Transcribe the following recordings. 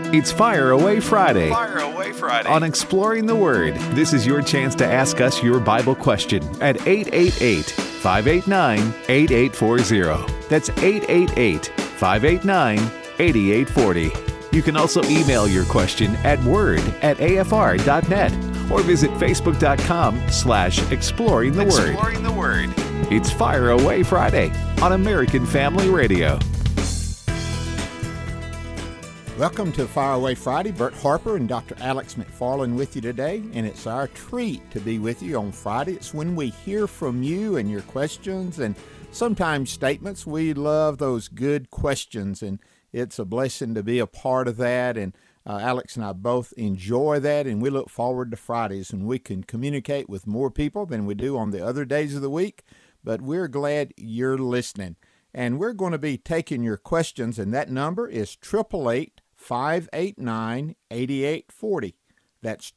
It's Fire Away Friday. Fire Away Friday. On Exploring the Word, this is your chance to ask us your Bible question at 888-589-8840. That's 888-589-8840. You can also email your question at word@afr.net or visit facebook.com/exploring the word. Exploring the Word. It's Fire Away Friday on American Family Radio. Welcome to Fire Away Friday. Bert Harper and Dr. Alex McFarland with you today, and it's our treat to be with you on Friday. It's when we hear from you and your questions and sometimes statements. We love those good questions, and it's a blessing to be a part of that, and Alex and I both enjoy that, and we look forward to Fridays when we can communicate with more people than we do on the other days of the week, but we're glad you're listening. And we're going to be taking your questions, and that number is 888-589-8840. That's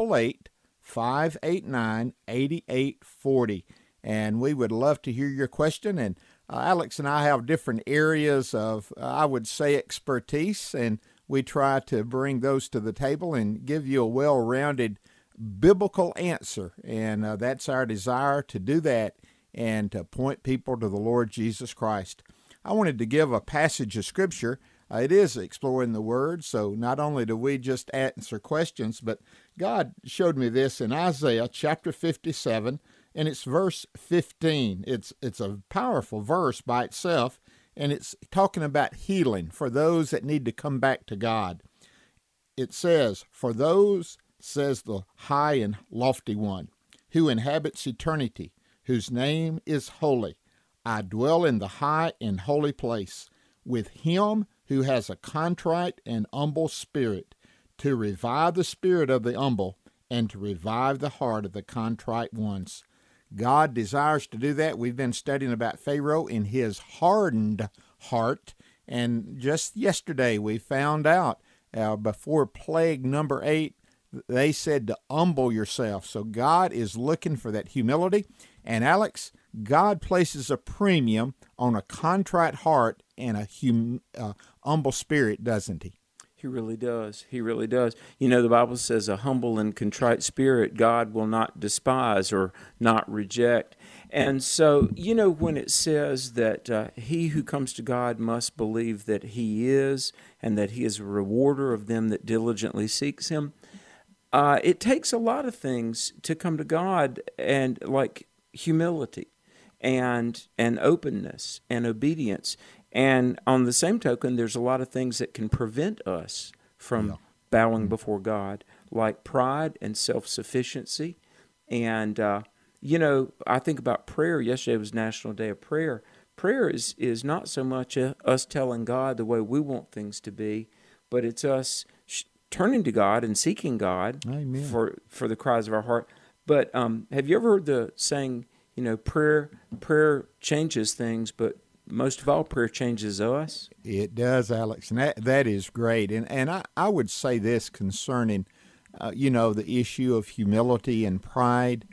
888-589-8840. And we would love to hear your question. And Alex and I have different areas of, I would say, expertise, and we try to bring those to the table and give you a well-rounded biblical answer. And that's our desire, to do that and to point people to the Lord Jesus Christ. I wanted to give a passage of Scripture. It is Exploring the Word, so not only do we just answer questions, but God showed me this in Isaiah chapter 57, and it's verse 15. It's a powerful verse by itself, and it's talking about healing for those that need to come back to God. It says, "For those, says the high and lofty one, who inhabits eternity, whose name is holy, I dwell in the high and holy place, with him who has a contrite and humble spirit, to revive the spirit of the humble and to revive the heart of the contrite ones." God desires to do that. We've been studying about Pharaoh in his hardened heart, and just yesterday we found out before plague number 8, they said to humble yourself. So God is looking for that humility. And Alex, God places a premium on a contrite heart and a humble spirit, doesn't he? He really does. He really does. You know, the Bible says a humble and contrite spirit God will not despise or not reject. And so, you know, when it says that he who comes to God must believe that he is, and that he is a rewarder of them that diligently seeks him, it takes a lot of things to come to God, and like humility and openness and obedience. And on the same token, there's a lot of things that can prevent us from bowing before God, like pride and self-sufficiency. And, you know, I think about prayer. Yesterday was National Day of Prayer. Prayer is not so much us telling God the way we want things to be, but it's us turning to God and seeking God for the cries of our heart. But have you ever heard the saying, you know, prayer changes things, but most of all, prayer changes us? It does, Alex, and that is great. And I would say this concerning, you know, the issue of humility and pride.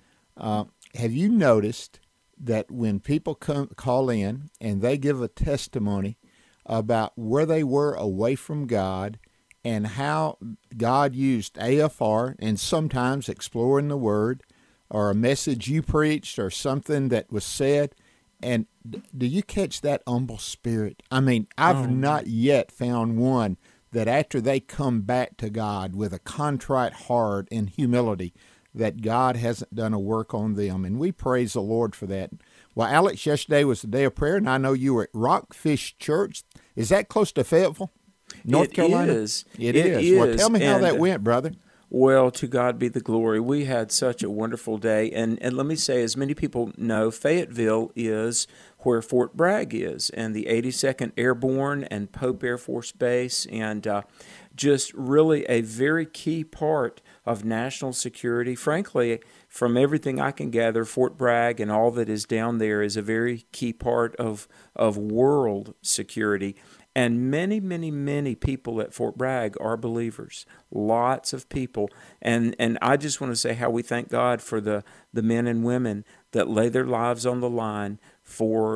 Have you noticed that when people call in and they give a testimony about where they were away from God and how God used AFR and sometimes Exploring the Word, or a message you preached or something that was said, and do you catch that humble spirit? I mean, I've not yet found one that after they come back to God with a contrite heart and humility, that God hasn't done a work on them, and we praise the Lord for that. Well, Alex, yesterday was the day of prayer, and I know you were at Rockfish Church. Is that close to Fayetteville, North Carolina? It is. Well, tell me how that went, brother. Well, to God be the glory. We had such a wonderful day. And let me say, as many people know, Fayetteville is where Fort Bragg is, and the 82nd Airborne and Pope Air Force Base, and just really a very key part of national security. Frankly, from everything I can gather, Fort Bragg and all that is down there is a very key part of world security. And many, many, many people at Fort Bragg are believers, lots of people. And I just want to say how we thank God for the men and women that lay their lives on the line for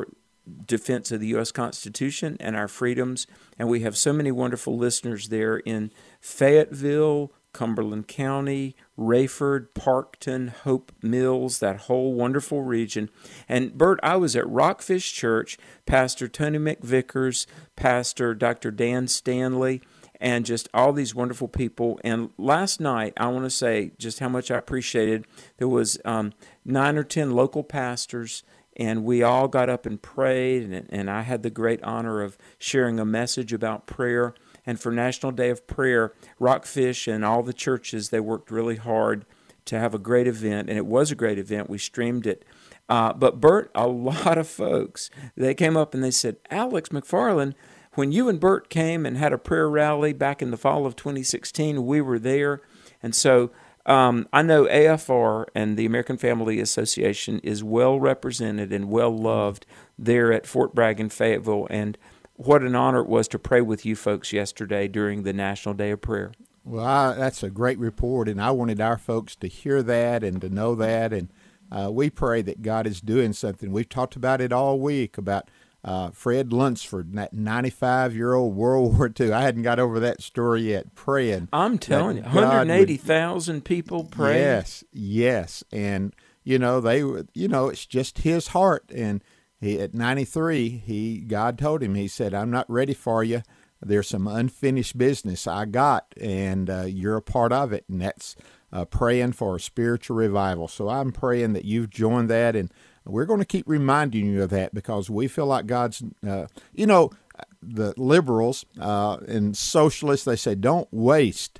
defense of the U.S. Constitution and our freedoms. And we have so many wonderful listeners there in Fayetteville, Cumberland County, Rayford, Parkton, Hope Mills, that whole wonderful region. And Bert, I was at Rockfish Church, Pastor Tony McVickers, Pastor Dr. Dan Stanley, and just all these wonderful people. And last night, I want to say just how much I appreciated. There was 9 or 10 local pastors, and we all got up and prayed, and I had the great honor of sharing a message about prayer. And for National Day of Prayer, Rockfish and all the churches, they worked really hard to have a great event, and it was a great event. We streamed it. But Bert, a lot of folks, they came up and they said, Alex McFarland, when you and Bert came and had a prayer rally back in the fall of 2016, we were there. And so I know AFR and the American Family Association is well represented and well loved there at Fort Bragg in Fayetteville. And what an honor it was to pray with you folks yesterday during the National Day of Prayer. Well, that's a great report, and I wanted our folks to hear that and to know that. And we pray that God is doing something. We've talked about it all week, about Fred Lunsford, that 95-year-old World War II. I hadn't got over that story yet, praying. I'm telling you, 180,000 people praying. Yes. And, it's just his heart. And at 93, God told him, he said, I'm not ready for you. There's some unfinished business I got, and you're a part of it. And that's praying for a spiritual revival. So I'm praying that you've joined that, and we're going to keep reminding you of that because we feel like God's, the liberals and socialists, they say, don't waste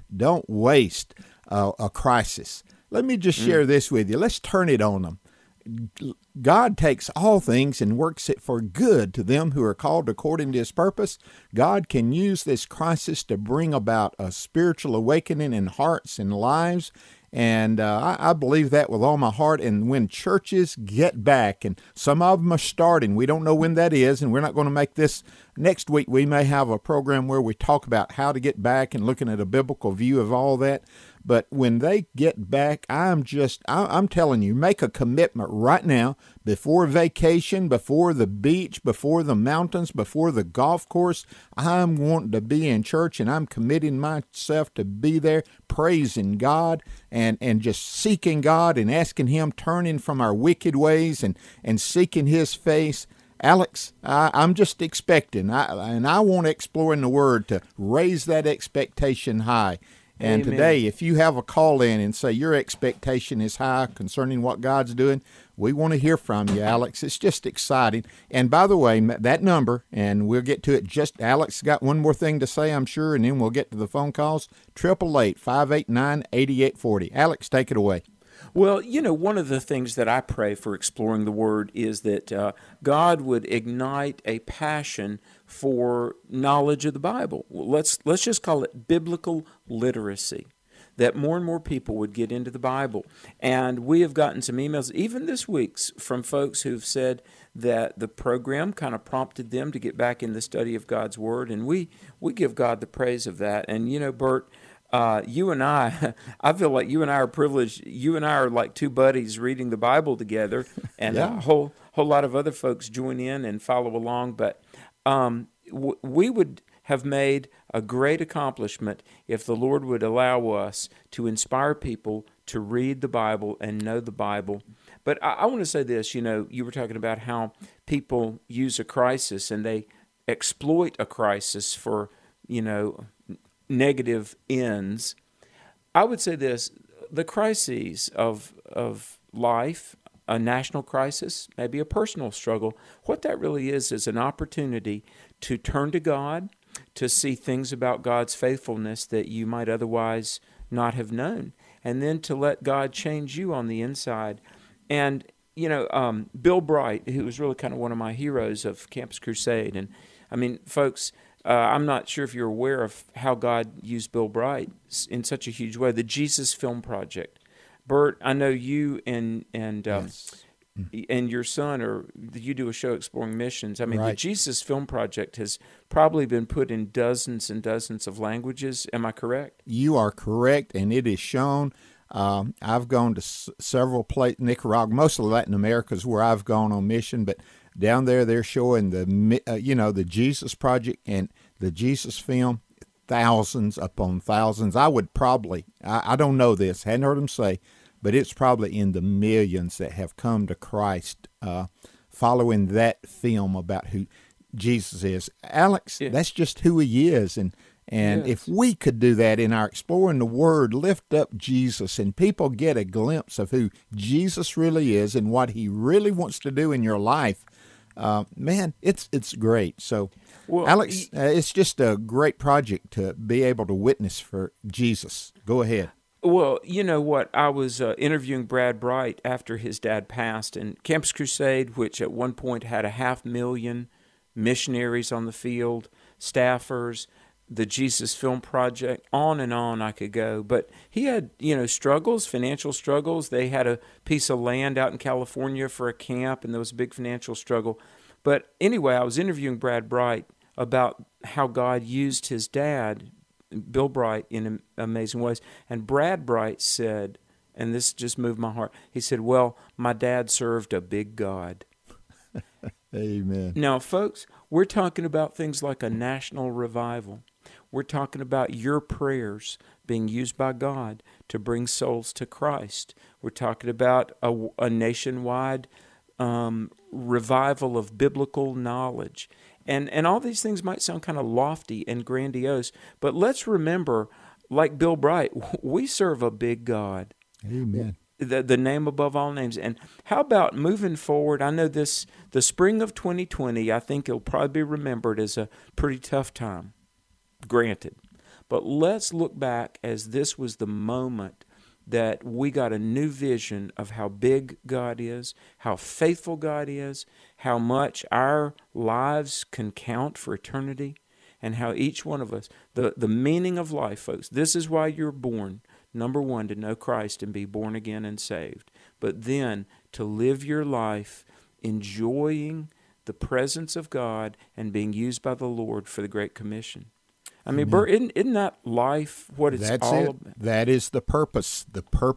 a crisis. Let me just share this with you. Let's turn it on them. God takes all things and works it for good to them who are called according to his purpose. God can use this crisis to bring about a spiritual awakening in hearts and lives. And I believe that with all my heart. And when churches get back, and some of them are starting, we don't know when that is, and we're not going to make this next week. We may have a program where we talk about how to get back and looking at a biblical view of all that. But when they get back, I'm telling you, make a commitment right now, before vacation, before the beach, before the mountains, before the golf course. I'm wanting to be in church, and I'm committing myself to be there, praising God and just seeking God and asking him, turning from our wicked ways and seeking his face. Alex, I'm just expecting, and I want to explore in the Word to raise that expectation high. And Amen. Today, if you have a call in and say your expectation is high concerning what God's doing, we want to hear from you, Alex. It's just exciting. And by the way, that number, and we'll get to it, Alex got one more thing to say, I'm sure, and then we'll get to the phone calls, 888-589-8840. Alex, take it away. Well, one of the things that I pray for exploring the Word is that God would ignite a passion for knowledge of the Bible. Let's just call it biblical literacy, that more and more people would get into the Bible. And we have gotten some emails, even this week, from folks who've said that the program kind of prompted them to get back in the study of God's Word, and we give God the praise of that. And, Bert, you and I feel like you and I are privileged. You and I are like two buddies reading the Bible together, and a whole lot of other folks join in and follow along. But we would have made a great accomplishment if the Lord would allow us to inspire people to read the Bible and know the Bible. But I want to say this, you were talking about how people use a crisis and they exploit a crisis for, negative ends. I would say this, the crises of life, a national crisis, maybe a personal struggle, what that really is an opportunity to turn to God, to see things about God's faithfulness that you might otherwise not have known, and then to let God change you on the inside. And, Bill Bright, who was really kind of one of my heroes of Campus Crusade, and I mean, folks, I'm not sure if you're aware of how God used Bill Bright in such a huge way. The Jesus Film Project. Bert, I know you and Yes. And your son, you do a show exploring missions. I mean, Right. The Jesus Film Project has probably been put in dozens and dozens of languages. Am I correct? You are correct, and it is shown. I've gone to several places, Nicaragua, most of Latin America is where I've gone on mission, but down there they're showing the Jesus Project and the Jesus film, thousands upon thousands. I would probably, I don't know this, hadn't heard them say, but it's probably in the millions that have come to Christ following that film about who Jesus is. Alex, that's just who he is. And if we could do that in our Exploring the Word, lift up Jesus, and people get a glimpse of who Jesus really is and what he really wants to do in your life, man, it's great. So, Alex, it's just a great project to be able to witness for Jesus. Go ahead. Well, you know what? I was interviewing Brad Bright after his dad passed, and Campus Crusade, which at one point had 500,000 missionaries on the field, staffers, the Jesus Film Project, on and on I could go. But he had, struggles, financial struggles. They had a piece of land out in California for a camp, and there was a big financial struggle. But anyway, I was interviewing Brad Bright about how God used his dad, Bill Bright, in amazing ways. And Brad Bright said, and this just moved my heart, he said, well, my dad served a big God. Amen. Now, folks, we're talking about things like a national revival. We're talking about your prayers being used by God to bring souls to Christ. We're talking about a nationwide revival of biblical knowledge. And all these things might sound kind of lofty and grandiose, but let's remember, like Bill Bright, we serve a big God. Amen. The name above all names. And how about moving forward? I know the spring of 2020, I think it'll probably be remembered as a pretty tough time, granted. But let's look back as this was the moment that we got a new vision of how big God is, how faithful God is, how much our lives can count for eternity, and how each one of us, the meaning of life, folks, this is why you're born. Number one, to know Christ and be born again and saved. But then to live your life enjoying the presence of God and being used by the Lord for the Great Commission. I mean, Bert, isn't that life what it's all about? That is the purpose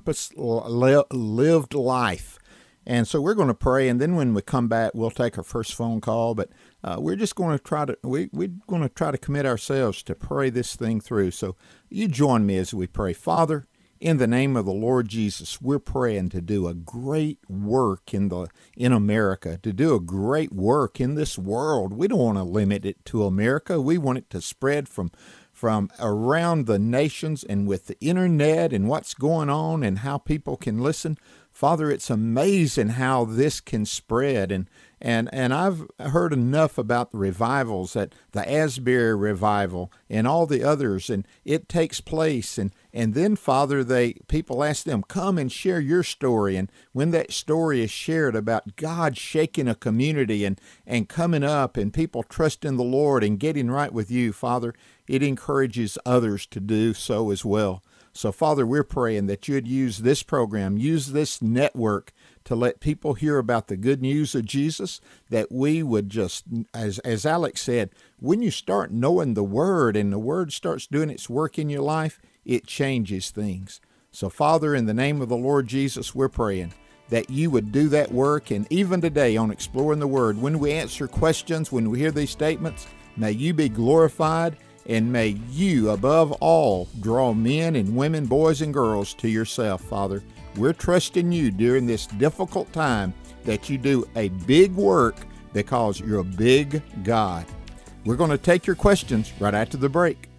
lived life. And so we're going to pray, and then when we come back, we'll take our first phone call. But we're just going to try to commit ourselves to pray this thing through. So you join me as we pray. Father, in the name of the Lord Jesus, we're praying to do a great work in America, to do a great work in this world. We don't want to limit it to America. We want it to spread from around the nations, and with the internet and what's going on and how people can listen. Father, it's amazing how this can spread. And I've heard enough about the revivals, that the Asbury revival and all the others, and it takes place. And then, Father, people ask them, come and share your story. And when that story is shared about God shaking a community and coming up and people trusting the Lord and getting right with you, Father, it encourages others to do so as well. So, Father, we're praying that you'd use this program, use this network to let people hear about the good news of Jesus, that we would just, as Alex said, when you start knowing the Word and the Word starts doing its work in your life, it changes things. So, Father, in the name of the Lord Jesus, we're praying that you would do that work. And even today on Exploring the Word, when we answer questions, when we hear these statements, may you be glorified. And may you, above all, draw men and women, boys and girls to yourself, Father. We're trusting you during this difficult time that you do a big work because you're a big God. We're going to take your questions right after the break.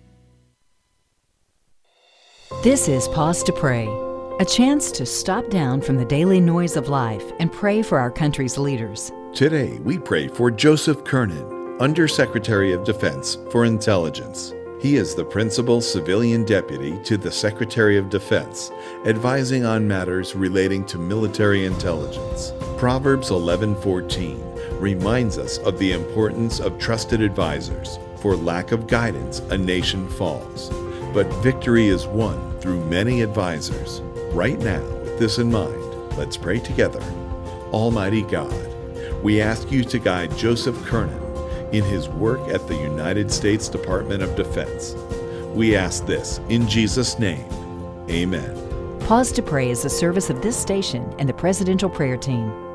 This is Pause to Pray, a chance to stop down from the daily noise of life and pray for our country's leaders. Today, we pray for Joseph Kernan, Undersecretary of Defense for Intelligence. He is the Principal Civilian Deputy to the Secretary of Defense, advising on matters relating to military intelligence. Proverbs 11:14 reminds us of the importance of trusted advisors. For lack of guidance, a nation falls. But victory is won through many advisors. Right now, with this in mind, let's pray together. Almighty God, we ask you to guide Joseph Kernan in his work at the United States Department of Defense. We ask this in Jesus' name. Amen. Pause to Pray is a service of this station and the Presidential Prayer Team.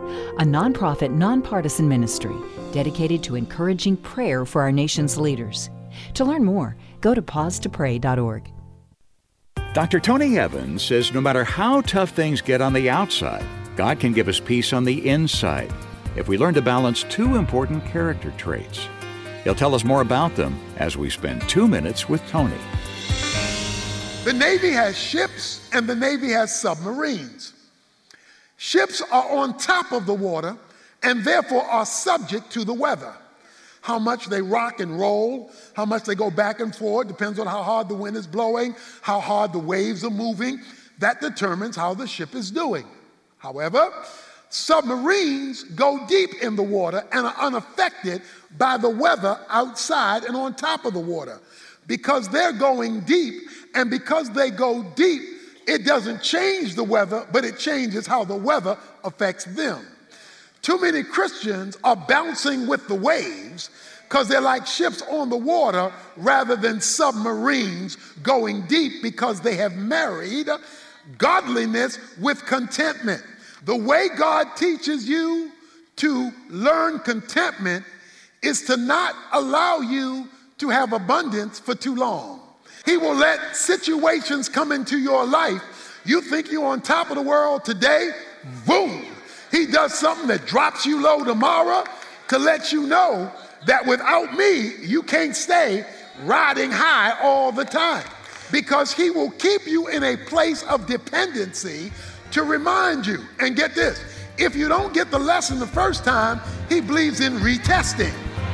a nonprofit, nonpartisan ministry dedicated to encouraging prayer for our nation's leaders. To learn more, go to pausetopray.org. Dr. Tony Evans says no matter how tough things get on the outside, God can give us peace on the inside if we learn to balance two important character traits. He'll tell us more about them as we spend 2 minutes with Tony. The Navy has ships and the Navy has submarines. Ships are on top of the water and therefore are subject to the weather. How much they rock and roll, how much they go back and forth, depends on how hard the wind is blowing, how hard the waves are moving. That determines how the ship is doing. However, submarines go deep in the water and are unaffected by the weather outside and on top of the water. Because they're going deep, and because they go deep, it doesn't change the weather, but it changes how the weather affects them. Too many Christians are bouncing with the waves because they're like ships on the water rather than submarines going deep, because they have married godliness with contentment. The way God teaches you to learn contentment is to not allow you to have abundance for too long. He will let situations come into your life. You think you're on top of the world today, boom. He does something that drops you low tomorrow to let you know that without me, you can't stay riding high all the time. Because he will keep you in a place of dependency to remind you. And get this, if you don't get the lesson the first time, he believes in retesting.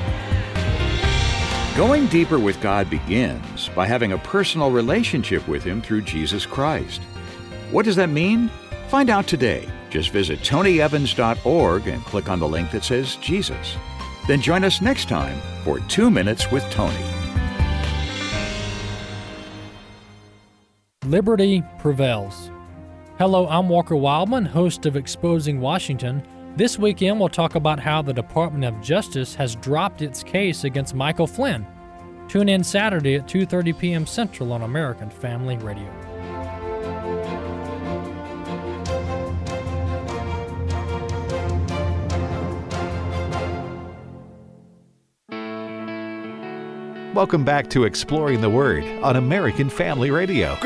Going deeper with God begins by having a personal relationship with Him through Jesus Christ. What does that mean? Find out today. Just visit tonyevans.org and click on the link that says Jesus. Then join us next time for 2 Minutes with Tony. Liberty prevails. Hello, I'm Walker Wildman, host of Exposing Washington. This weekend, we'll talk about how the Department of Justice has dropped its case against Michael Flynn. Tune in Saturday at 2:30 p.m. Central on American Family Radio. Welcome back to Exploring the Word on American Family Radio.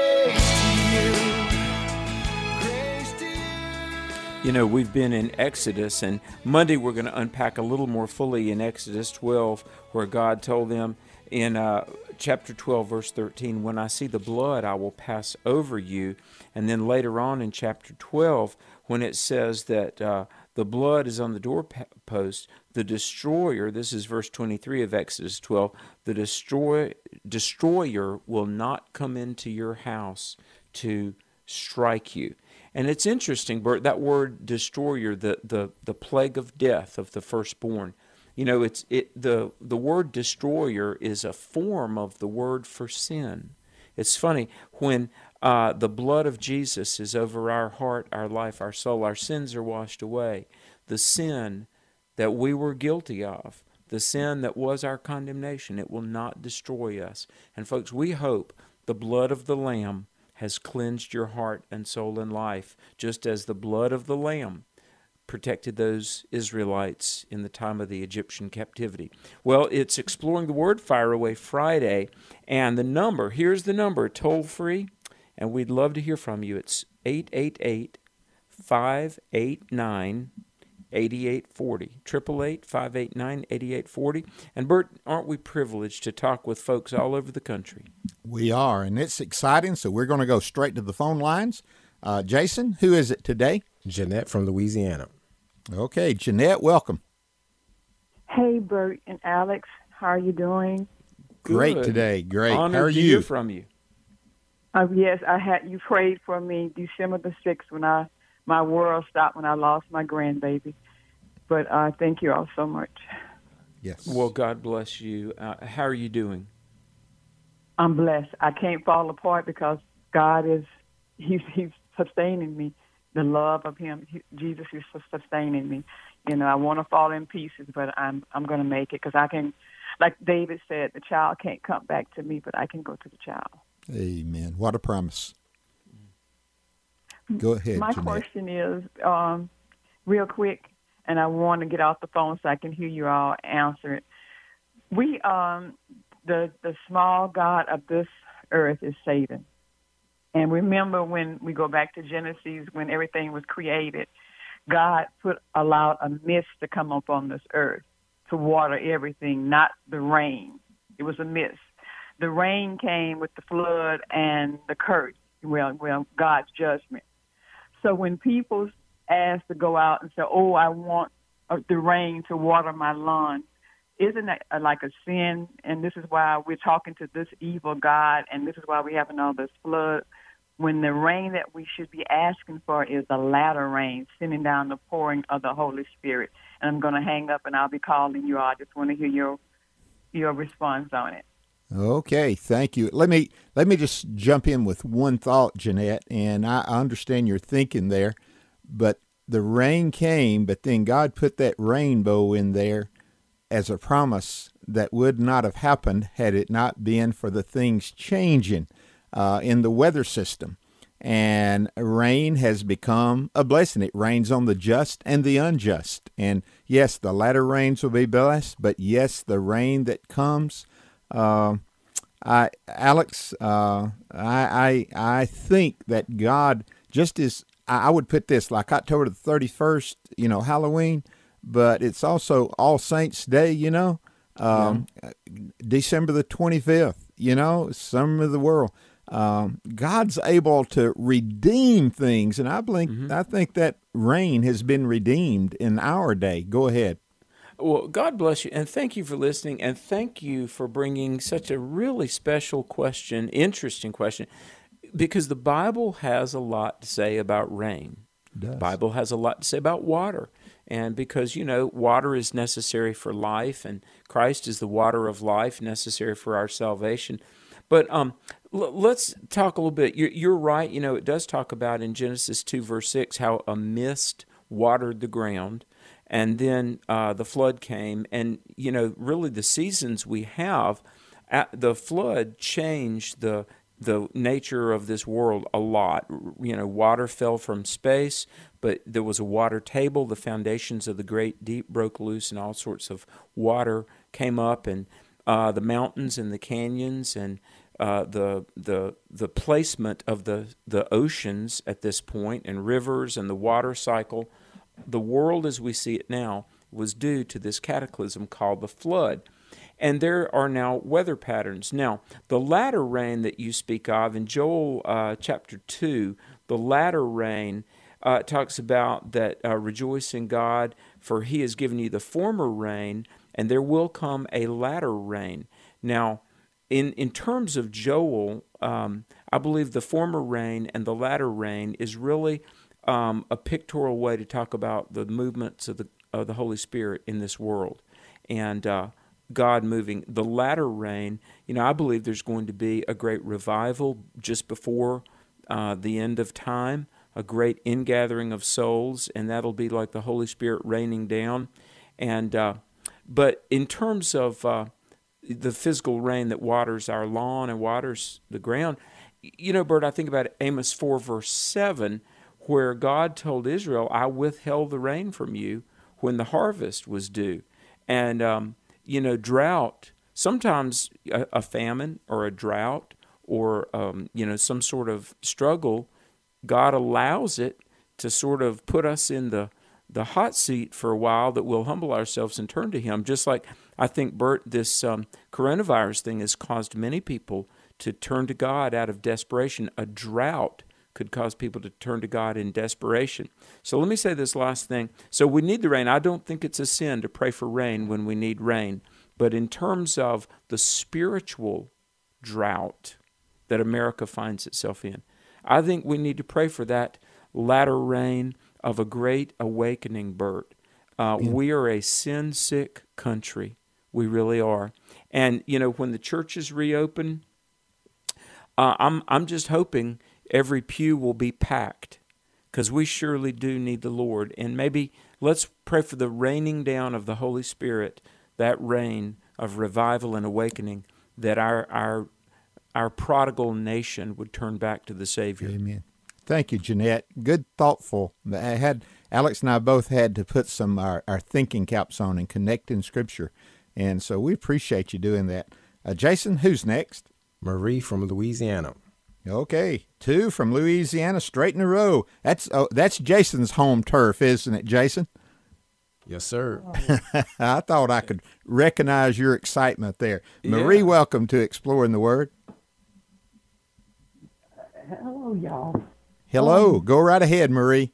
You know, we've been in Exodus, and Monday we're going to unpack a little more fully in Exodus 12, where God told them in chapter 12, verse 13, when I see the blood, I will pass over you. And then later on in chapter 12, when it says that the blood is on the doorpost, the destroyer, this is verse 23 of Exodus 12, the destroyer will not come into your house to strike you. And it's interesting, Bert, that word destroyer, the plague of death of the firstborn. You know, the word destroyer is a form of the word for sin. It's funny, when the blood of Jesus is over our heart, our life, our soul, our sins are washed away. The sin that we were guilty of, the sin that was our condemnation, it will not destroy us. And folks, we hope the blood of the Lamb has cleansed your heart and soul and life, just as the blood of the Lamb protected those Israelites in the time of the Egyptian captivity. Well, it's Exploring the Word Fire Away Friday, and the number, here's the number, toll-free, and we'd love to hear from you. It's 888-589-8840, 888-589-8840. And Bert, aren't we privileged to talk with folks all over the country? We are, and it's exciting, so we're going to go straight to the phone lines. Jason, who is it today? Jeanette from Louisiana. Okay, Jeanette, welcome. Hey, Bert and Alex, how are you doing? Great today, great. Honored how are to you? hear from you. Yes, you prayed for me December the 6th when my world stopped when I lost my grandbaby. But thank you all so much. Yes. Well, God bless you. How are you doing? I'm blessed. I can't fall apart because God He's sustaining me. The love of Him, Jesus is sustaining me. You know, I want to fall in pieces, but I'm going to make it, because I can, like David said, the child can't come back to me, but I can go to the child. Amen. What a promise. Go ahead, My Jeanette. question is, real quick, and I want to get off the phone so I can hear you all answer it. We, the small god of this earth is Satan. And remember when we go back to Genesis, when everything was created, God allowed a mist to come up on this earth to water everything, not the rain. It was a mist. The rain came with the flood and the curse, well, God's judgment. So when people ask to go out and say, oh, I want the rain to water my lawn, isn't that like a sin? And this is why we're talking to this evil God, and this is why we're having all this flood. When the rain that we should be asking for is the latter rain, sending down the pouring of the Holy Spirit. And I'm going to hang up, and I'll be calling you all. I just want to hear your response on it. Okay, thank you. Let me just jump in with one thought, Jeanette, and I understand your thinking there, but the rain came, but then God put that rainbow in there as a promise that would not have happened had it not been for the things changing in the weather system. And rain has become a blessing. It rains on the just and the unjust. And yes, the latter rains will be blessed, but yes, the rain that comes, Alex, I think that God just is, I would put this like October the 31st, Halloween, but it's also All Saints Day, December the 25th, summer of the world. God's able to redeem things, and I think that rain has been redeemed in our day. Go ahead. Well, God bless you, and thank you for listening, and thank you for bringing such a really special question, interesting question, because the Bible has a lot to say about rain. The Bible has a lot to say about water, and because, water is necessary for life, and Christ is the water of life necessary for our salvation. But let's talk a little bit. You're right, it does talk about in Genesis 2, verse 6, how a mist watered the ground. And then the flood came, and, really the seasons we have, the flood changed the nature of this world a lot. Water fell from space, but there was a water table. The foundations of the great deep broke loose, and all sorts of water came up, and the mountains and the canyons, and the placement of the oceans at this point, and rivers, and the water cycle. The world as we see it now was due to this cataclysm called the flood. And there are now weather patterns. Now, the latter rain that you speak of in Joel chapter 2, the latter rain talks about that rejoice in God, for he has given you the former rain, and there will come a latter rain. Now, in terms of Joel, I believe the former rain and the latter rain is really a pictorial way to talk about the movements of the Holy Spirit in this world, and God moving. The latter rain, I believe there's going to be a great revival just before the end of time, a great ingathering of souls, and that'll be like the Holy Spirit raining down. And but in terms of the physical rain that waters our lawn and waters the ground, Bert, I think about Amos 4, verse 7, where God told Israel, I withheld the rain from you when the harvest was due. And, drought, sometimes a famine or a drought or, some sort of struggle, God allows it to sort of put us in the hot seat for a while, that we'll humble ourselves and turn to Him. Just like I think, Bert, this coronavirus thing has caused many people to turn to God out of desperation. A drought could cause people to turn to God in desperation. So let me say this last thing. So we need the rain. I don't think it's a sin to pray for rain when we need rain. But in terms of the spiritual drought that America finds itself in, I think we need to pray for that latter rain of a great awakening, Bert. We are a sin-sick country. We really are. And, when the churches reopen, I'm just hoping every pew will be packed, because we surely do need the Lord. And maybe let's pray for the raining down of the Holy Spirit, that rain of revival and awakening, that our prodigal nation would turn back to the Savior. Amen. Thank you, Jeanette. Good, thoughtful. I had Alex and I both had to put some our thinking caps on and connect in Scripture. And so we appreciate you doing that. Jason, who's next? Marie from Louisiana. Okay, 2 from Louisiana, straight in a row. That's Jason's home turf, isn't it, Jason? Yes, sir. I thought I could recognize your excitement there. Marie, welcome to Exploring the Word. Hello, y'all. Hello. Go right ahead, Marie.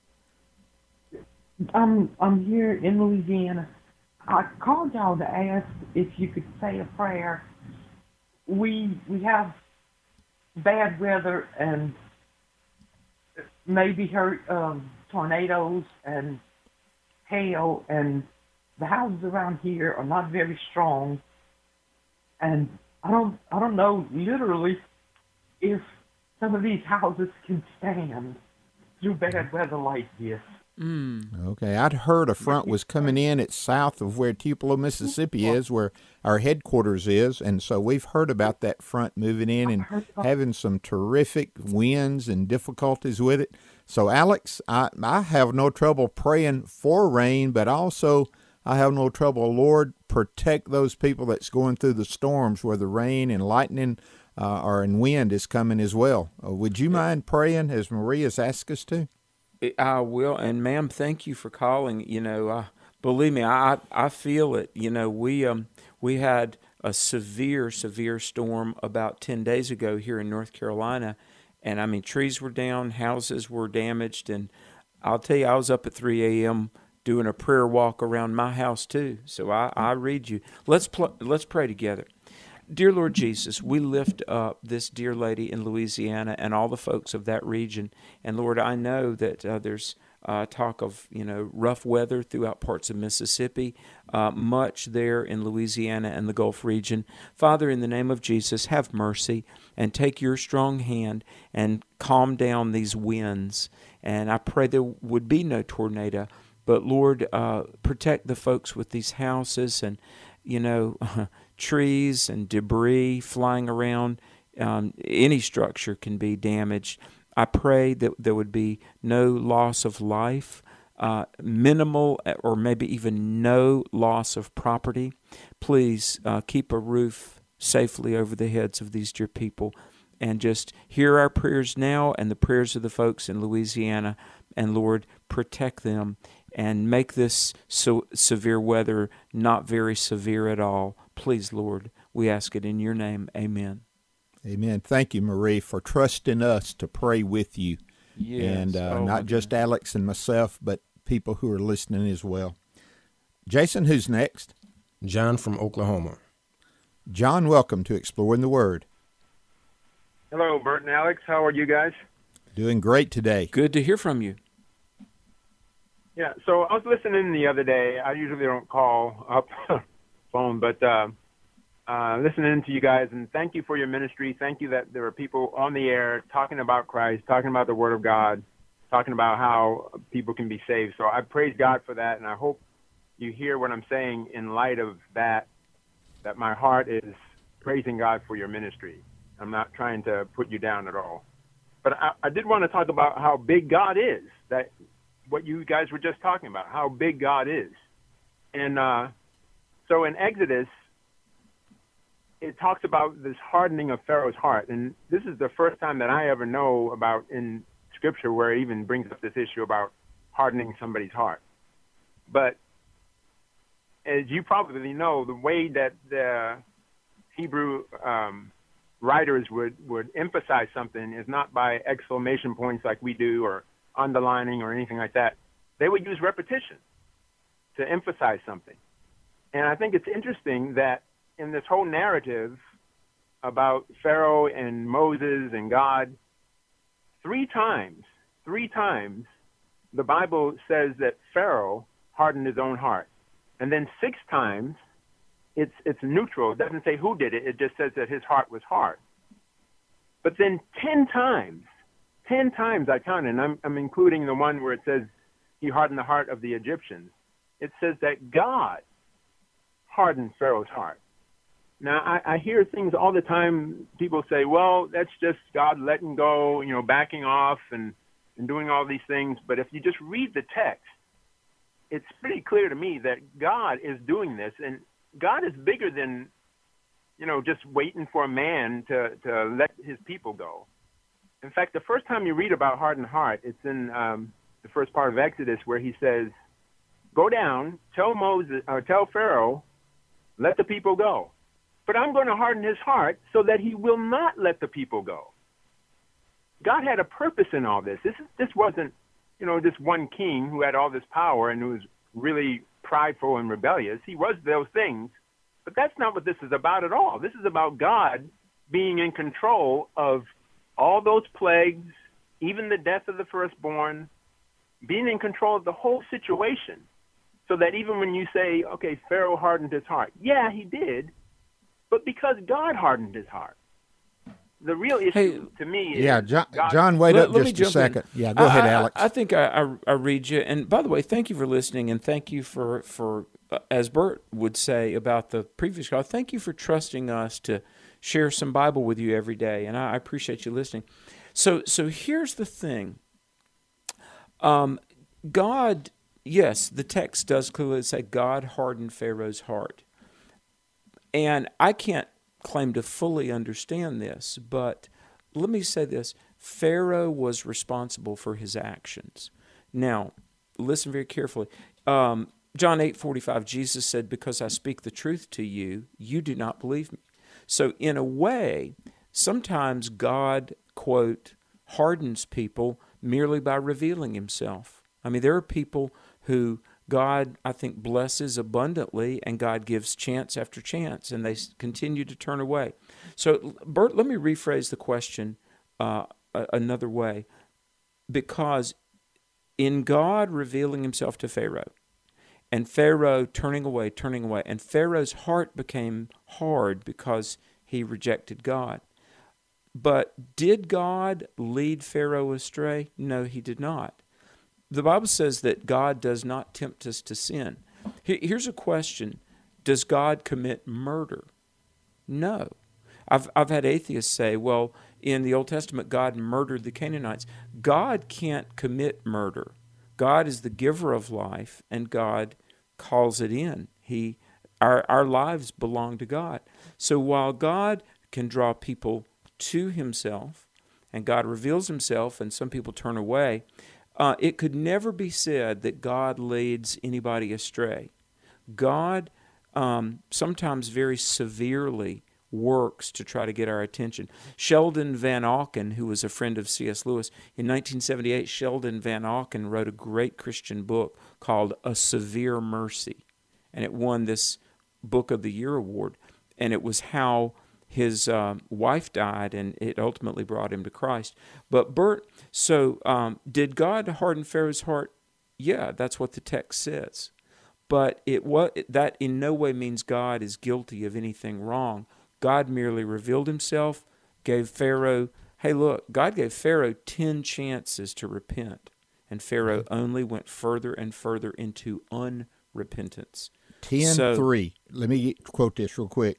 I'm here in Louisiana. I called y'all to ask if you could say a prayer. We have bad weather and maybe tornadoes and hail, and the houses around here are not very strong. And I don't know literally if some of these houses can stand through bad weather like this. Okay, I'd heard a front was coming in. It's south of where Tupelo, Mississippi is, where our headquarters is, and so we've heard about that front moving in and having some terrific winds and difficulties with it. So, Alex, I have no trouble praying for rain, but also I have no trouble, Lord, protect those people that's going through the storms where the rain and lightning or in wind is coming as well. Would you mind praying as Marie has asked us to? I will, and ma'am, thank you for calling. Believe me, I feel it. We had a severe storm about 10 days ago here in North Carolina, and I mean, trees were down, houses were damaged, and I'll tell you, I was up at 3 a.m. doing a prayer walk around my house too. So I read you. Let's pray together. Dear Lord Jesus, we lift up this dear lady in Louisiana and all the folks of that region. And Lord, I know that there's talk of rough weather throughout parts of Mississippi, much there in Louisiana and the Gulf region. Father, in the name of Jesus, have mercy and take your strong hand and calm down these winds. And I pray there would be no tornado. But Lord, protect the folks with these houses and trees and debris flying around. Any structure can be damaged. I pray that there would be no loss of life, minimal or maybe even no loss of property. Please keep a roof safely over the heads of these dear people, and just hear our prayers now and the prayers of the folks in Louisiana. And Lord, protect them and make this severe weather not very severe at all. Please, Lord, we ask it in your name. Amen. Amen. Thank you, Marie, for trusting us to pray with you. Yes. And not just Alex and myself, but people who are listening as well. Jason, who's next? John from Oklahoma. John, welcome to Exploring the Word. Hello, Bert and Alex. How are you guys? Doing great today. Good to hear from you. Yeah, so I was listening the other day. I usually don't call up phone, but listening to you guys, and thank you for your ministry. Thank you that there are people on the air talking about Christ, talking about the Word of God, talking about how people can be saved. So I praise God for that, and I hope you hear what I'm saying in light of that my heart is praising God for your ministry. I'm not trying to put you down at all. But I did want to talk about how big God is, that what you guys were just talking about, how big God is. And so in Exodus, it talks about this hardening of Pharaoh's heart. And this is the first time that I ever know about in Scripture where it even brings up this issue about hardening somebody's heart. But as you probably know, the way that the Hebrew writers would emphasize something is not by exclamation points like we do or underlining or anything like that. They would use repetition to emphasize something. And I think it's interesting that in this whole narrative about Pharaoh and Moses and God, three times, the Bible says that Pharaoh hardened his own heart. And then 6 times, it's neutral. It doesn't say who did it. It just says that his heart was hard. But then 10 times I counted, and I'm including the one where it says he hardened the heart of the Egyptians. It says that God hardened Pharaoh's heart. Now, I hear things all the time. People say, well, that's just God letting go, backing off and doing all these things. But if you just read the text, it's pretty clear to me that God is doing this, and God is bigger than, just waiting for a man to let his people go. In fact, the first time you read about hardened heart, it's in the first part of Exodus where he says, "Go down, tell Pharaoh, let the people go. But I'm going to harden his heart so that he will not let the people go." God had a purpose in all this. This wasn't, this one king who had all this power and who was really prideful and rebellious. He was those things, but that's not what this is about at all. This is about God being in control of all those plagues, even the death of the firstborn, being in control of the whole situation, so that even when you say, okay, Pharaoh hardened his heart, yeah, he did, but because God hardened his heart. The real issue to me is... John, wait up just a second. Yeah, go ahead, Alex. I think I read you. And by the way, thank you for listening, and thank you for as Bert would say about the previous call, thank you for trusting us to share some Bible with you every day, and I appreciate you listening. So here's the thing. God, yes, the text does clearly say God hardened Pharaoh's heart. And I can't claim to fully understand this, but let me say this. Pharaoh was responsible for his actions. Now, listen very carefully. John 8:45, Jesus said, "Because I speak the truth to you, you do not believe me." So in a way, sometimes God, quote, hardens people merely by revealing himself. I mean, there are people who God, I think, blesses abundantly, and God gives chance after chance, and they continue to turn away. So, Bert, let me rephrase the question another way. Because in God revealing himself to Pharaoh, and Pharaoh turning away, and Pharaoh's heart became hard because he rejected God. But did God lead Pharaoh astray? No, he did not. The Bible says that God does not tempt us to sin. Here's a question. Does God commit murder? No. I've had atheists say, well, in the Old Testament, God murdered the Canaanites. God can't commit murder. God is the giver of life, and God calls it in. Our lives belong to God. So while God can draw people to himself, and God reveals himself, and some people turn away, it could never be said that God leads anybody astray. God sometimes very severely works to try to get our attention. Sheldon Van Auken, who was a friend of C.S. Lewis, in 1978, Sheldon Van Auken wrote a great Christian book called A Severe Mercy, and it won this Book of the Year award, and it was how his wife died, and it ultimately brought him to Christ. But Bert, so did God harden Pharaoh's heart? Yeah, that's what the text says. But that in no way means God is guilty of anything wrong. God merely revealed himself, gave Pharaoh, hey, look, God gave Pharaoh 10 chances to repent, and Pharaoh only went further and further into unrepentance. 10:3. Let me quote this real quick.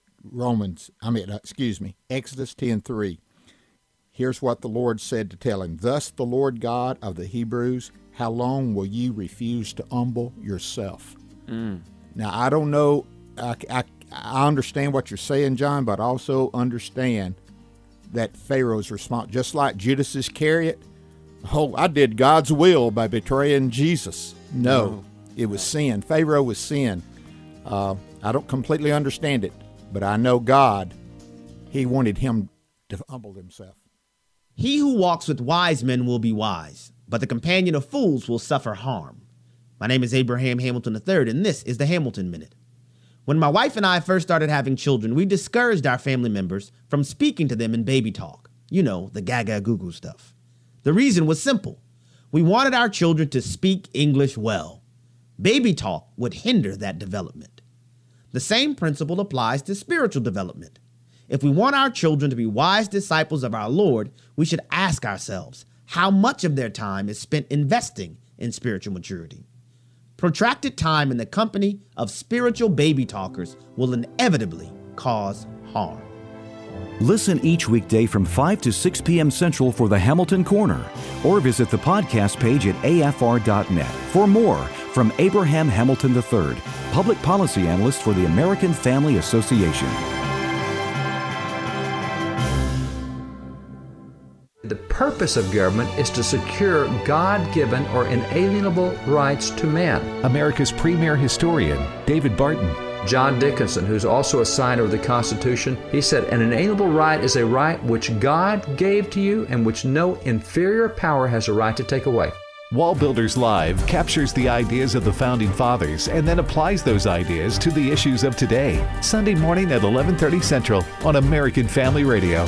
Exodus 10:3. Here's what the Lord said to tell him. "Thus the Lord God of the Hebrews, how long will you refuse to humble yourself?" Now, I don't know, I understand what you're saying, John, but also understand that Pharaoh's response, just like Judas Iscariot, I did God's will by betraying Jesus. No, it was sin. Pharaoh was sin. I don't completely understand it, but I know God, he wanted him to humble himself. He who walks with wise men will be wise, but the companion of fools will suffer harm. My name is Abraham Hamilton III, and this is the Hamilton Minute. When my wife and I first started having children, we discouraged our family members from speaking to them in baby talk. You know, the gaga goo-goo stuff. The reason was simple. We wanted our children to speak English well. Baby talk would hinder that development. The same principle applies to spiritual development. If we want our children to be wise disciples of our Lord, we should ask ourselves how much of their time is spent investing in spiritual maturity. Protracted time in the company of spiritual baby talkers will inevitably cause harm. Listen each weekday from 5 to 6 p.m. Central for the Hamilton Corner, or visit the podcast page at afr.net for more from Abraham Hamilton III, Public Policy Analyst for the American Family Association. The purpose of government is to secure God-given or inalienable rights to man. America's premier historian, David Barton. John Dickinson, who's also a signer of the Constitution, he said, "An inalienable right is a right which God gave to you and which no inferior power has a right to take away." Wall Builders Live captures the ideas of the Founding Fathers and then applies those ideas to the issues of today. Sunday morning at 11:30 Central on American Family Radio.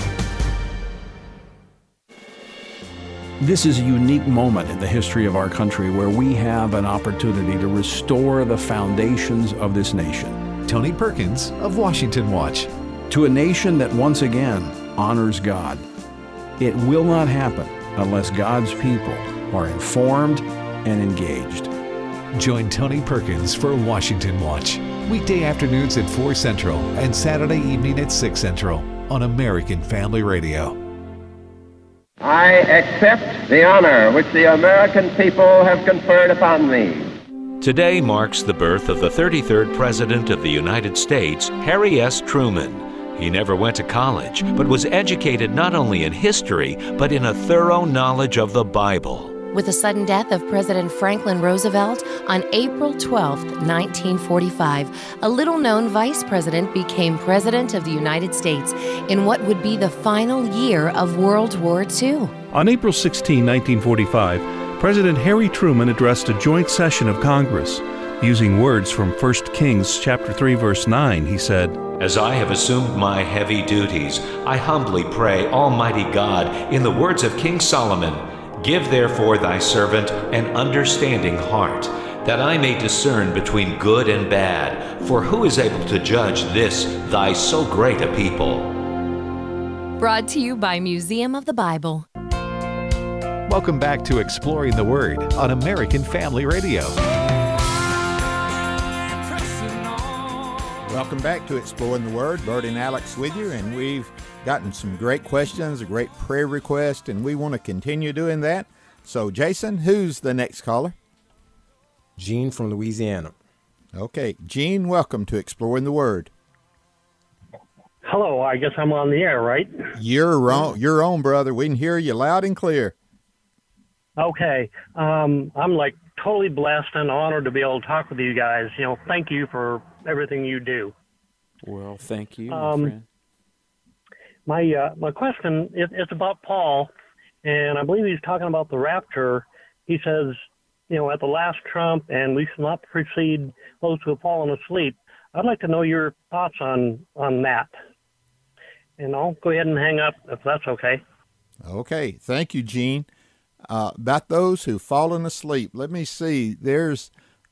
This is a unique moment in the history of our country where we have an opportunity to restore the foundations of this nation. Tony Perkins of Washington Watch. To a nation that once again honors God. It will not happen unless God's people are informed and engaged. Join Tony Perkins for Washington Watch. Weekday afternoons at 4 Central and Saturday evening at 6 Central on American Family Radio. I accept the honor which the American people have conferred upon me. Today marks the birth of the 33rd President of the United States, Harry S. Truman. He never went to college, but was educated not only in history, but in a thorough knowledge of the Bible. With the sudden death of President Franklin Roosevelt on April 12, 1945, a little-known vice president became President of the United States in what would be the final year of World War II. On April 16, 1945, President Harry Truman addressed a joint session of Congress. Using words from 1 Kings chapter 3, verse 9, he said, "As I have assumed my heavy duties, I humbly pray, Almighty God, in the words of King Solomon, give therefore thy servant an understanding heart, that I may discern between good and bad. For who is able to judge this, thy so great a people?" Brought to you by Museum of the Bible. Welcome back to Exploring the Word on American Family Radio. Welcome back to Exploring the Word. Bert and Alex with you, and we've gotten some great questions, a great prayer request, and we want to continue doing that. So, Jason, who's the next caller? Gene from Louisiana. Okay, Gene, welcome to Exploring the Word. Hello, I guess I'm on the air, right? You're on, brother. We can hear you loud and clear. Okay. I'm like totally blessed and honored to be able to talk with you guys. You know, thank you for everything you do. Well, thank you, my friend. My question is about Paul, and I believe he's talking about the rapture. He says, you know, at the last trump, and we shall not precede those who have fallen asleep. I'd like to know your thoughts on that. And I'll go ahead and hang up if that's okay. Okay. Thank you, Gene. About those who've fallen asleep, let me see. There's,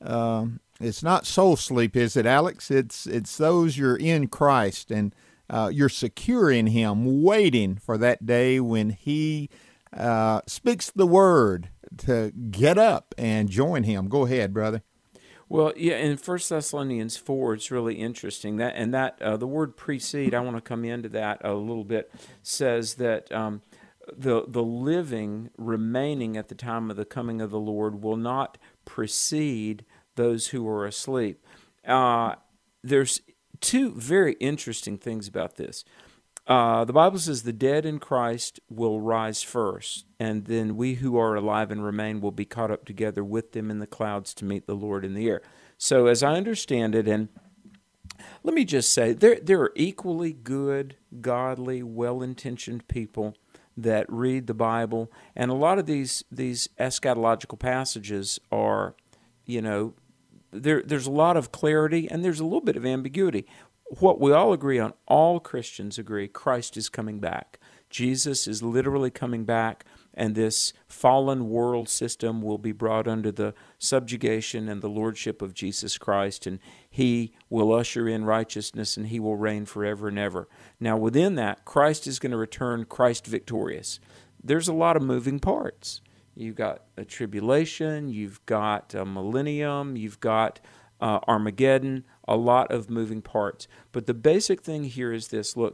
it's not soul sleep, is it, Alex? It's those you're in Christ and you're secure in Him, waiting for that day when He speaks the word to get up and join Him. Go ahead, brother. Well, yeah, in 1 Thessalonians 4, it's really interesting. That the word precede, I want to come into that a little bit, says that the living remaining at the time of the coming of the Lord will not precede those who are asleep. There's two very interesting things about this. The Bible says the dead in Christ will rise first, and then we who are alive and remain will be caught up together with them in the clouds to meet the Lord in the air. So as I understand it, and let me just say, there are equally good, godly, well-intentioned people that read the Bible, and a lot of these eschatological passages are, you know, there's a lot of clarity and there's a little bit of ambiguity. What we all agree on, all Christians agree, Christ is coming back. Jesus is literally coming back, and this fallen world system will be brought under the subjugation and the lordship of Jesus Christ, and He will usher in righteousness, and He will reign forever and ever. Now, within that, Christ is going to return Christ victorious. There's a lot of moving parts. You've got a tribulation, you've got a millennium, you've got Armageddon, a lot of moving parts. But the basic thing here is this. Look,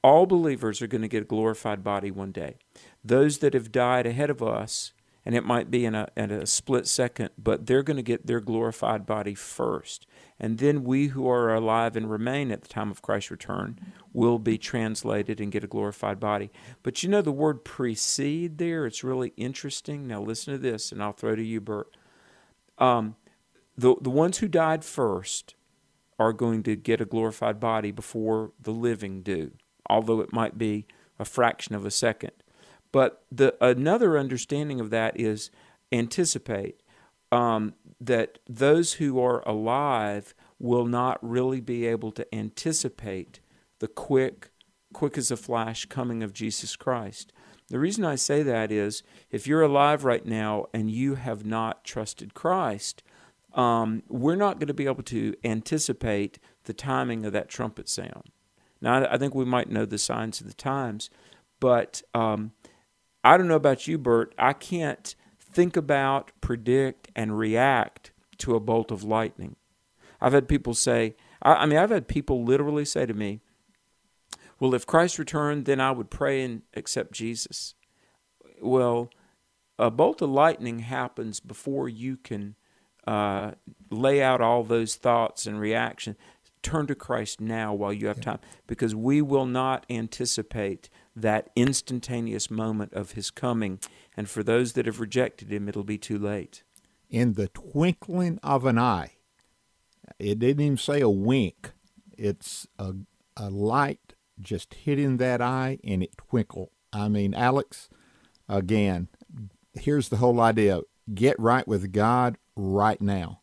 all believers are going to get a glorified body one day. Those that have died ahead of us, and it might be in a split second, but they're going to get their glorified body first. And then we who are alive and remain at the time of Christ's return will be translated and get a glorified body. But the word precede there, it's really interesting. Now listen to this, and I'll throw to you, Bert. The ones who died first are going to get a glorified body before the living do, although it might be a fraction of a second. But another understanding of that is anticipate. That those who are alive will not really be able to anticipate the quick as a flash coming of Jesus Christ. The reason I say that is, if you're alive right now and you have not trusted Christ, we're not going to be able to anticipate the timing of that trumpet sound. Now, I think we might know the signs of the times, but I don't know about you, Bert. I can't think about, predict, and react to a bolt of lightning. I've had people say, I've had people literally say to me, well, if Christ returned, then I would pray and accept Jesus. Well, a bolt of lightning happens before you can lay out all those thoughts and reactions. Turn to Christ now while you have time, because we will not anticipate that instantaneous moment of his coming. And for those that have rejected him, it'll be too late. In the twinkling of an eye. It didn't even say a wink. It's a light just hitting that eye, and it twinkled. Alex, again, here's the whole idea. Get right with God right now,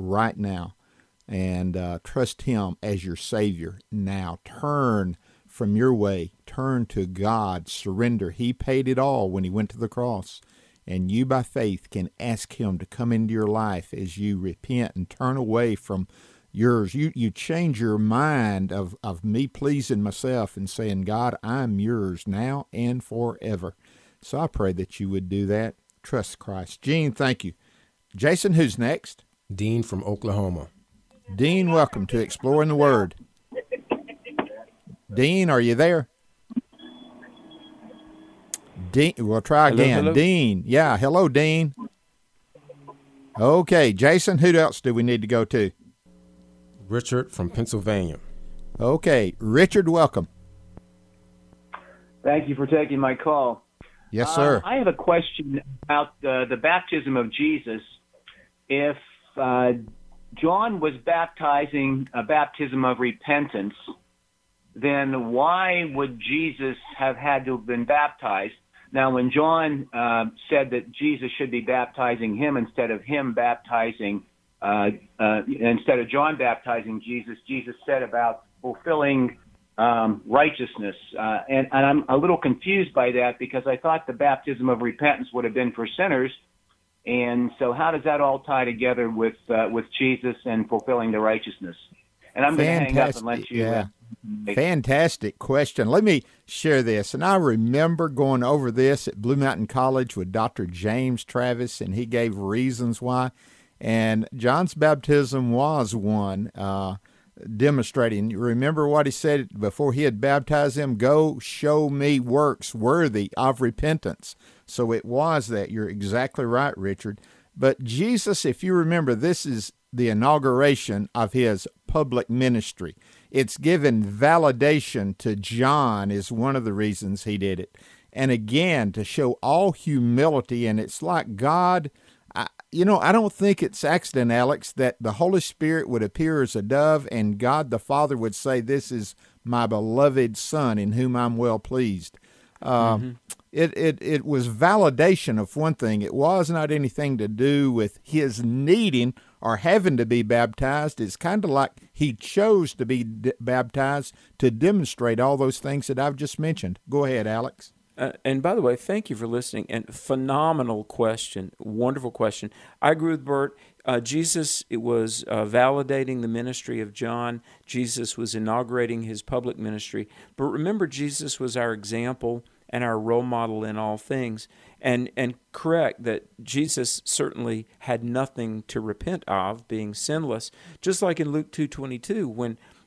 and trust him as your Savior now. Turn from your way. Turn to God. Surrender. He paid it all when he went to the cross. And you, by faith, can ask him to come into your life as you repent and turn away from yours. You change your mind of me pleasing myself and saying, God, I'm yours now and forever. So I pray that you would do that. Trust Christ. Gene, thank you. Jason, who's next? Dean from Oklahoma. Dean, welcome to Exploring the Word. Dean, are you there? Dean, we'll try again. Hello. Dean. Yeah, hello, Dean. Okay, Jason, who else do we need to go to? Richard from Pennsylvania. Okay, Richard, welcome. Thank you for taking my call. Yes, sir. I have a question about the baptism of Jesus. If John was baptizing a baptism of repentance, then why would Jesus have had to have been baptized? Now, when John said that Jesus should be baptizing him instead of him baptizing, instead of John baptizing Jesus, Jesus said about fulfilling righteousness. And I'm a little confused by that, because I thought the baptism of repentance would have been for sinners. And so how does that all tie together with Jesus and fulfilling the righteousness? And I'm going to hang up and let you... Yeah. Fantastic question. Let me share this. And I remember going over this at Blue Mountain College with Dr. James Travis, and he gave reasons why. And John's baptism was one demonstrating. You remember what he said before he had baptized him? Go show me works worthy of repentance. So it was that. You're exactly right, Richard. But Jesus, if you remember, this is the inauguration of his public ministry. It's given validation to John is one of the reasons he did it. And again, to show all humility, and it's like God, I don't think it's accident, Alex, that the Holy Spirit would appear as a dove and God the Father would say, this is my beloved Son in whom I'm well pleased. It was validation of one thing. It was not anything to do with his needing or having to be baptized. It's kind of like he chose to be baptized to demonstrate all those things that I've just mentioned. Go ahead, Alex. And by the way, thank you for listening. And phenomenal question, wonderful question. I agree with Bert. Jesus, it was validating the ministry of John. Jesus was inaugurating his public ministry. But remember, Jesus was our example and our role model in all things. And correct that Jesus certainly had nothing to repent of, being sinless. Just like in Luke 2:22, when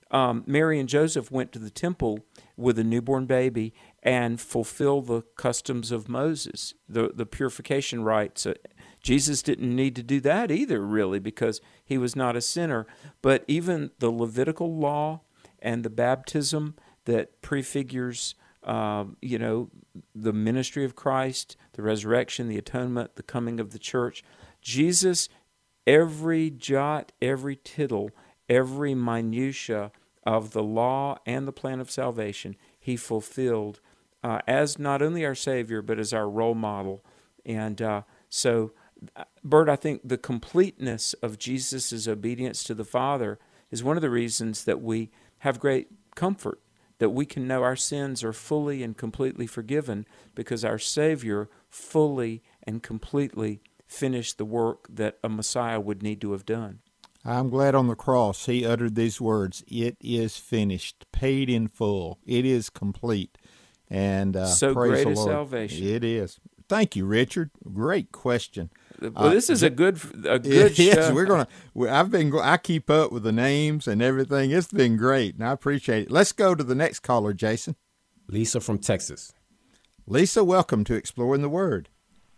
Mary and Joseph went to the temple with a newborn baby and fulfilled the customs of Moses, the purification rites. Jesus didn't need to do that either, really, because he was not a sinner. But even the Levitical law and the baptism that prefigures, the ministry of Christ, the resurrection, the atonement, the coming of the church, Jesus, every jot, every tittle, every minutia of the law and the plan of salvation, he fulfilled as not only our Savior, but as our role model. And so, Bert, I think the completeness of Jesus' obedience to the Father is one of the reasons that we have great comfort, that we can know our sins are fully and completely forgiven because our Savior fully and completely finished the work that a Messiah would need to have done. I'm glad on the cross he uttered these words, "It is finished," paid in full. It is complete. And so praise great the a Lord. salvation. It is. Thank you, Richard. Great question. Well, this is a good show. Yes, I keep up with the names and everything. It's been great, and I appreciate it. Let's go to the next caller, Jason. Lisa from Texas. Lisa, welcome to Exploring the Word.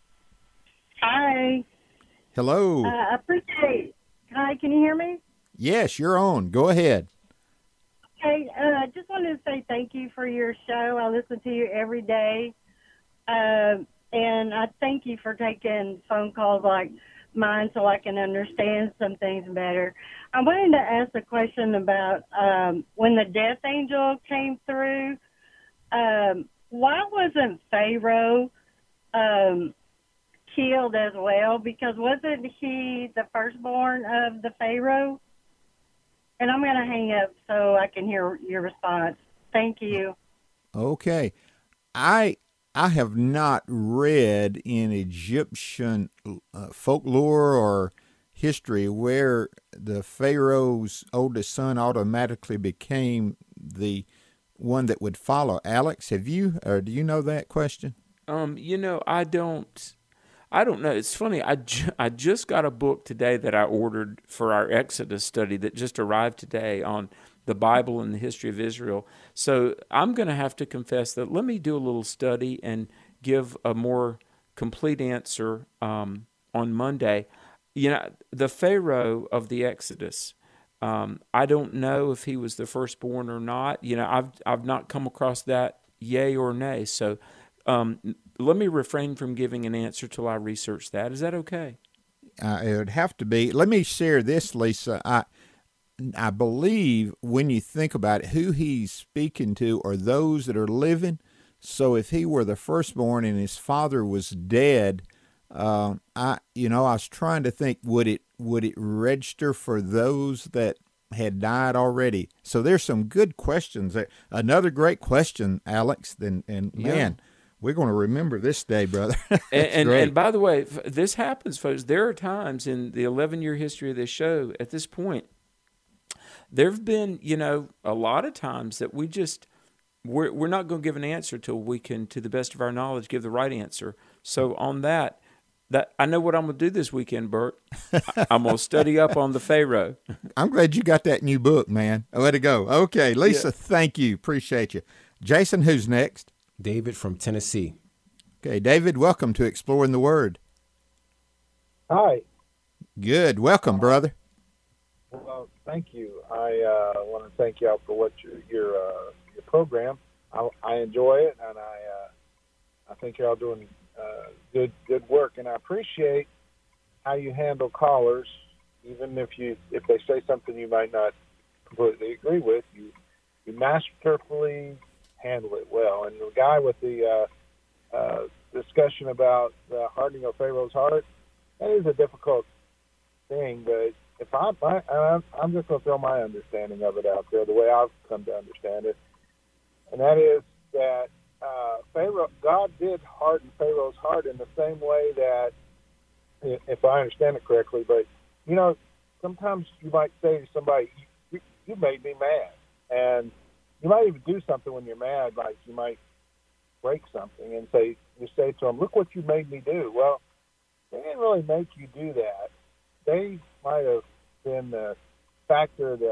Hi. Hello. I appreciate. Hi, can you hear me? Yes, you're on. Go ahead. Okay, I just wanted to say thank you for your show. I listen to you every day. And I thank you for taking phone calls like mine so I can understand some things better. I wanted to ask a question about when the death angel came through, why wasn't Pharaoh killed as well? Because wasn't he the firstborn of the Pharaoh? And I'm going to hang up so I can hear your response. Thank you. Okay. I have not read in Egyptian folklore or history where the Pharaoh's oldest son automatically became the one that would follow. Alex, have you, or do you know that question? I don't know. It's funny. I just got a book today that I ordered for our Exodus study that just arrived today on the Bible and the history of Israel. So I'm going to have to confess that let me do a little study and give a more complete answer on Monday. The Pharaoh of the Exodus, I don't know if he was the firstborn or not. I've not come across that yay or nay. So let me refrain from giving an answer till I research that. Is that okay? It would have to be. Let me share this, Lisa. I believe when you think about it, who he's speaking to are those that are living. So if he were the firstborn and his father was dead, I was trying to think, would it register for those that had died already? So there's some good questions there. Another great question, Alex. Man, we're going to remember this day, brother. and by the way, this happens, folks. There are times in the 11-year history of this show at this point, there have been, a lot of times that we're not going to give an answer till we can, to the best of our knowledge, give the right answer. So on that I know what I'm going to do this weekend, Bert. I'm going to study up on the Pharaoh. I'm glad you got that new book, man. Way to go. Okay, Lisa, Thank you. Appreciate you. Jason, who's next? David from Tennessee. Okay, David, welcome to Exploring the Word. Hi. Good. Welcome, brother. Well, thank you. I want to thank y'all for what your program. I enjoy it, and I think y'all doing good work, and I appreciate how you handle callers, even if they say something you might not completely agree with. You masterfully handle it well. And the guy with the discussion about the hardening of Pharaoh's heart, that is a difficult thing, but if I'm just going to throw my understanding of it out there, the way I've come to understand it, and that is that God did harden Pharaoh's heart in the same way that, if I understand it correctly, but sometimes you might say to somebody, "You made me mad," and you might even do something when you're mad, like you might break something, and you say to them, "Look what you made me do." Well, they didn't really make you do that. They might have been the factor that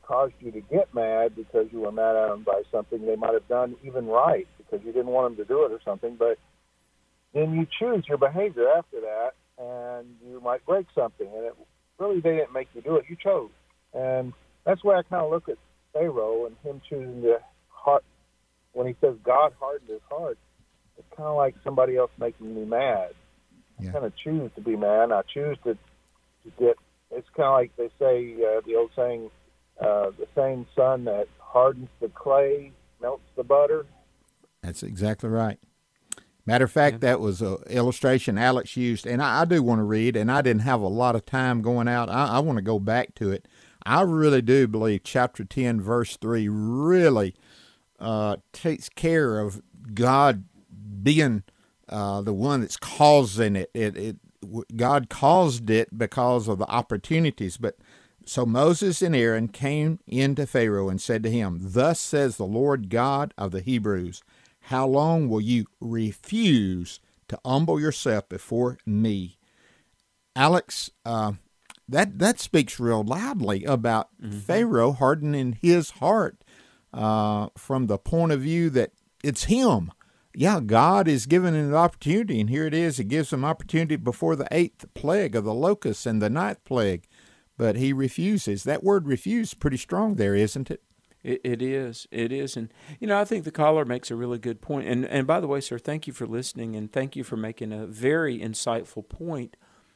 caused you to get mad because you were mad at them by something they might have done even right because you didn't want them to do it or something. But then you choose your behavior after that, and you might break something. And it really, they didn't make you do it. You chose. And that's why I kind of look at Pharaoh and him choosing the heart. When he says God hardened his heart, it's kind of like somebody else making me mad. I kind of choose to be mad. I choose to get. It's kind of like they say, the old saying, the same sun that hardens the clay melts the butter. That's exactly right. Matter of fact, that was an illustration Alex used, and I do want to read, and I didn't have a lot of time going out. I want to go back to it. I really do believe chapter 10, verse 3 really takes care of God being the one that's causing it. God caused it because of the opportunities. But so Moses and Aaron came into Pharaoh and said to him, "Thus says the Lord God of the Hebrews, how long will you refuse to humble yourself before me?" Alex, that speaks real loudly about Pharaoh hardening his heart from the point of view that it's him. Yeah, God is giving him an opportunity, and here it is. It gives him opportunity before the 8th plague of the locusts and the 9th plague, but he refuses. That word refuse is pretty strong there, isn't it? It is. And, I think the caller makes a really good point. And by the way, sir, thank you for listening, and thank you for making a very insightful point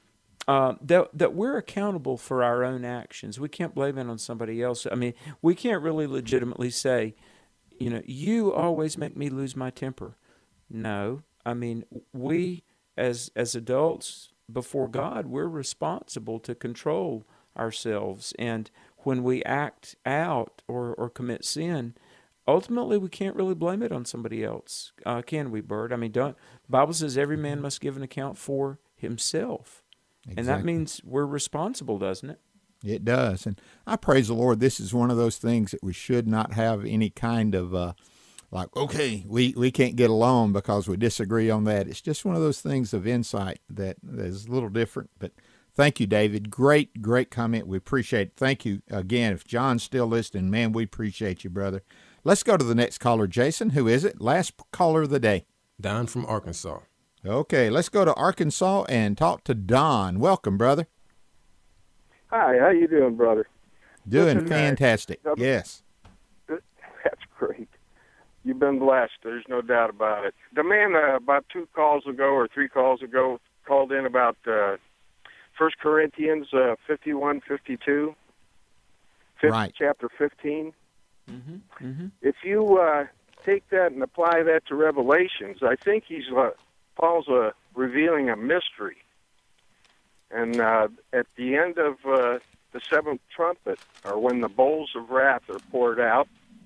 that we're accountable for our own actions. We can't blame it on somebody else. I mean, we can't really legitimately say, you always make me lose my temper. No, I mean, we as adults before God, we're responsible to control ourselves. And when we act out or commit sin, ultimately we can't really blame it on somebody else. Can we, Bert? I mean, the Bible says every man must give an account for himself. Exactly. And that means we're responsible, doesn't it? It does. And I praise the Lord. This is one of those things that we should not have any kind of okay, we can't get along because we disagree on that. It's just one of those things of insight that is a little different. But thank you, David. Great comment. We appreciate it. Thank you again. If John's still listening, man, we appreciate you, brother. Let's go to the next caller, Jason. Who is it? Last caller of the day. Don from Arkansas. Okay, let's go to Arkansas and talk to Don. Welcome, brother. Hi, how you doing, brother? Doing fantastic, yes. That's great. You've been blessed. There's no doubt about it. The man about 2 calls ago or 3 calls ago called in about 1 Corinthians 51:52, right. Chapter 15. If you take that and apply that to Revelations, I think Paul's revealing a mystery. And at the end of the 7th trumpet, or when the bowls of wrath are poured out,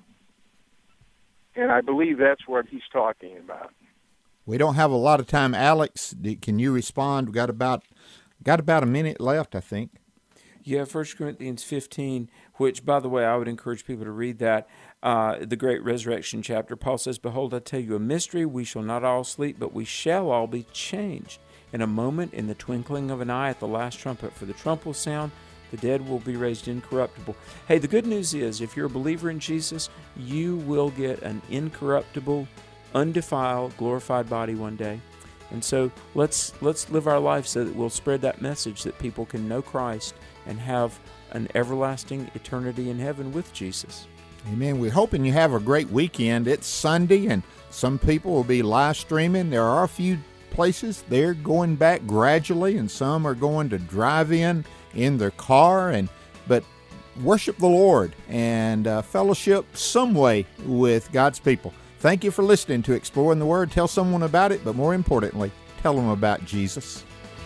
and I believe that's what he's talking about. We don't have a lot of time. Alex, can you respond? We got about a minute left, I think. Yeah, 1 Corinthians 15, which, by the way, I would encourage people to read that, the great resurrection chapter. Paul says, "Behold, I tell you a mystery. We shall not all sleep, but we shall all be changed. In a moment, in the twinkling of an eye, at the last trumpet, for the trump will sound, the dead will be raised incorruptible." Hey, the good news is, if you're a believer in Jesus, you will get an incorruptible, undefiled, glorified body one day. And so let's live our life so that we'll spread that message that people can know Christ and have an everlasting eternity in heaven with Jesus. Amen. We're hoping you have a great weekend. It's Sunday, and some people will be live streaming. There are a few places they're going back gradually, and some are going to drive in their car, but worship the Lord and fellowship some way with God's people. Thank you for listening to Exploring the Word. Tell someone about it, but more importantly, tell them about Jesus.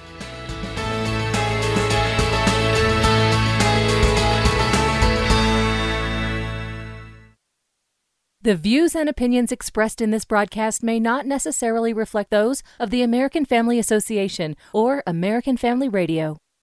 The views and opinions expressed in this broadcast may not necessarily reflect those of the American Family Association or American Family Radio.